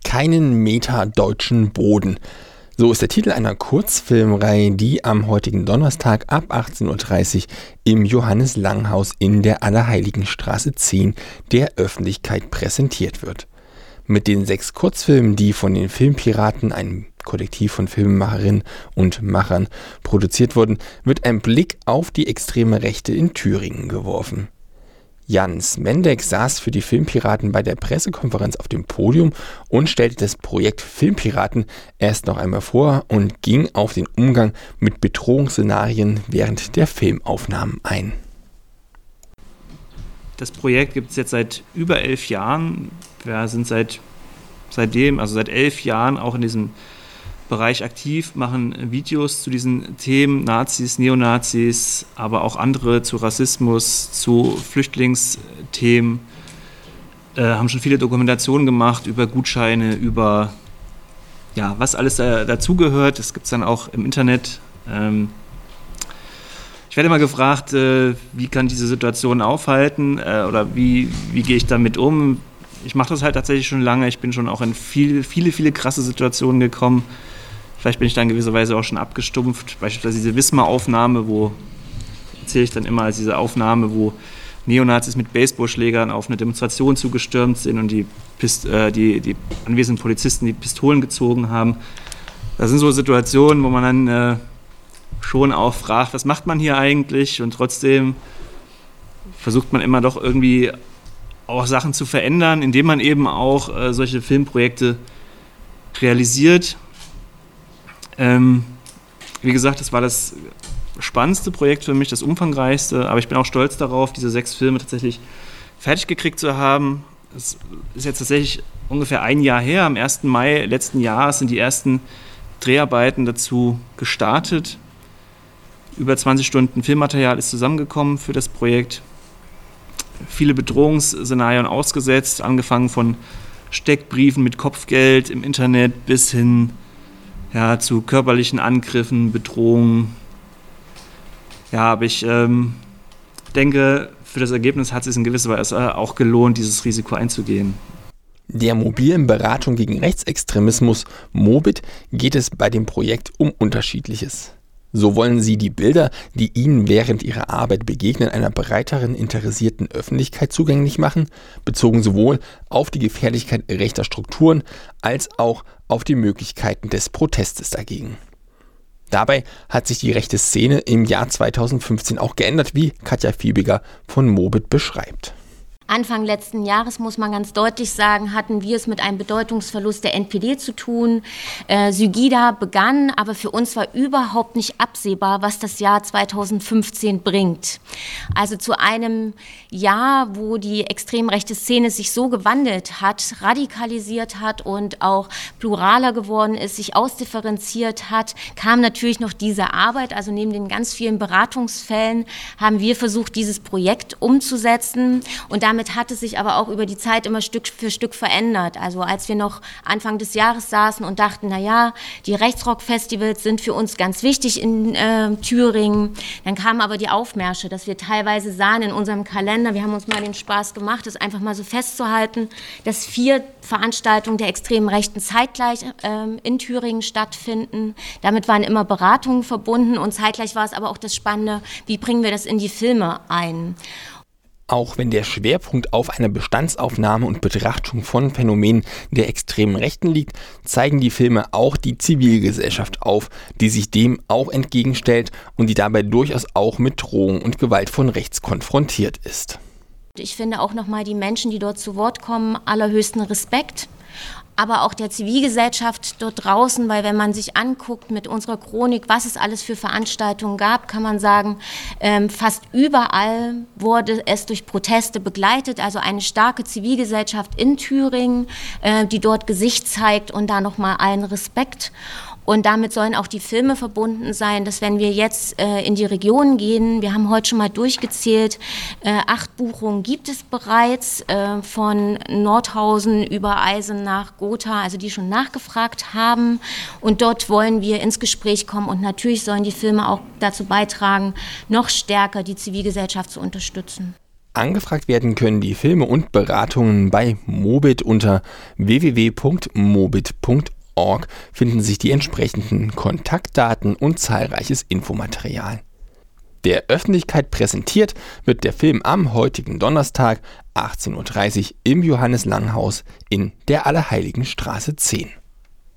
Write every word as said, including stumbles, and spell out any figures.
Keinen Meter deutschen Boden. So ist der Titel einer Kurzfilmreihe, die am heutigen Donnerstag ab achtzehn Uhr dreißig im Johannes-Lang-Haus in der Allerheiligenstraße zehn der Öffentlichkeit präsentiert wird. Mit den sechs Kurzfilmen, die von den Filmpiraten, einem Kollektiv von Filmemacherinnen und Machern, produziert wurden, wird ein Blick auf die extreme Rechte in Thüringen geworfen. Jan Smendek saß für die Filmpiraten bei der Pressekonferenz auf dem Podium und stellte das Projekt Filmpiraten erst noch einmal vor und ging auf den Umgang mit Bedrohungsszenarien während der Filmaufnahmen ein. Das Projekt gibt es jetzt seit über elf Jahren. Wir sind seit, seitdem, also seit elf Jahren auch in diesem Bereich aktiv, machen Videos zu diesen Themen, Nazis, Neonazis, aber auch andere zu Rassismus, zu Flüchtlingsthemen, äh, haben schon viele Dokumentationen gemacht über Gutscheine, über ja, was alles da, dazugehört. Das gibt es dann auch im Internet. Ähm, ich werde immer gefragt, äh, wie kann diese Situation aufhalten äh, oder wie, wie gehe ich damit um. Ich mache das halt tatsächlich schon lange. Ich bin schon auch in viel, viele, viele krasse Situationen gekommen. Vielleicht bin ich da in gewisser Weise auch schon abgestumpft. Beispielsweise diese Wismar-Aufnahme, wo, erzähle ich dann immer, als diese Aufnahme, wo Neonazis mit Baseballschlägern auf eine Demonstration zugestürmt sind und die, Pist- äh, die, die anwesenden Polizisten die Pistolen gezogen haben. Das sind so Situationen, wo man dann äh, schon auch fragt, was macht man hier eigentlich? Und trotzdem versucht man immer doch irgendwie auch Sachen zu verändern, indem man eben auch äh, solche Filmprojekte realisiert. Ähm, wie gesagt, das war das spannendste Projekt für mich, das umfangreichste, aber ich bin auch stolz darauf, diese sechs Filme tatsächlich fertig gekriegt zu haben. Es ist jetzt tatsächlich ungefähr ein Jahr her, am ersten Mai letzten Jahres sind die ersten Dreharbeiten dazu gestartet. Über zwanzig Stunden Filmmaterial ist zusammengekommen für das Projekt. Viele Bedrohungsszenarien ausgesetzt, angefangen von Steckbriefen mit Kopfgeld im Internet bis hin ja, zu körperlichen Angriffen, Bedrohungen. Ja, aber ich ähm, denke, für das Ergebnis hat es sich in gewisser Weise auch gelohnt, dieses Risiko einzugehen. Der mobilen Beratung gegen Rechtsextremismus MOBIT geht es bei dem Projekt um Unterschiedliches. So wollen sie die Bilder, die ihnen während ihrer Arbeit begegnen, einer breiteren interessierten Öffentlichkeit zugänglich machen, bezogen sowohl auf die Gefährlichkeit rechter Strukturen als auch auf die Möglichkeiten des Protestes dagegen. Dabei hat sich die rechte Szene im Jahr zweitausendfünfzehn auch geändert, wie Katja Fiebiger von MOBIT beschreibt. Anfang letzten Jahres, muss man ganz deutlich sagen, hatten wir es mit einem Bedeutungsverlust der N P D zu tun. Äh, Sygida begann, aber für uns war überhaupt nicht absehbar, was das Jahr zweitausendfünfzehn bringt. Also zu einem Jahr, wo die extrem rechte Szene sich so gewandelt hat, radikalisiert hat und auch pluraler geworden ist, sich ausdifferenziert hat, kam natürlich noch diese Arbeit. Also neben den ganz vielen Beratungsfällen haben wir versucht, dieses Projekt umzusetzen, und damit Damit hat es sich aber auch über die Zeit immer Stück für Stück verändert. Also als wir noch Anfang des Jahres saßen und dachten, na ja, die Rechtsrock-Festivals sind für uns ganz wichtig in äh, Thüringen, dann kamen aber die Aufmärsche, dass wir teilweise sahen in unserem Kalender, wir haben uns mal den Spaß gemacht, das einfach mal so festzuhalten, dass vier Veranstaltungen der extremen Rechten zeitgleich äh, in Thüringen stattfinden. Damit waren immer Beratungen verbunden und zeitgleich war es aber auch das Spannende, wie bringen wir das in die Filme ein. Auch wenn der Schwerpunkt auf einer Bestandsaufnahme und Betrachtung von Phänomenen der extremen Rechten liegt, zeigen die Filme auch die Zivilgesellschaft auf, die sich dem auch entgegenstellt und die dabei durchaus auch mit Drohung und Gewalt von rechts konfrontiert ist. Ich finde auch nochmal die Menschen, die dort zu Wort kommen, allerhöchsten Respekt. Aber auch der Zivilgesellschaft dort draußen, weil wenn man sich anguckt mit unserer Chronik, was es alles für Veranstaltungen gab, kann man sagen, ähm, fast überall wurde es durch Proteste begleitet, also eine starke Zivilgesellschaft in Thüringen, äh, die dort Gesicht zeigt, und da nochmal allen Respekt. Und damit sollen auch die Filme verbunden sein, dass wenn wir jetzt äh, in die Region gehen, wir haben heute schon mal durchgezählt, äh, acht Buchungen gibt es bereits, äh, von Nordhausen über Eisenach, Gotha, also die schon nachgefragt haben. Und dort wollen wir ins Gespräch kommen, und natürlich sollen die Filme auch dazu beitragen, noch stärker die Zivilgesellschaft zu unterstützen. Angefragt werden können die Filme und Beratungen bei Mobit. Unter w w w punkt mobit punkt org finden sich die entsprechenden Kontaktdaten und zahlreiches Infomaterial. Der Öffentlichkeit präsentiert wird der Film am heutigen Donnerstag achtzehn Uhr dreißig im Johannes-Lang-Haus in der Allerheiligenstraße zehn.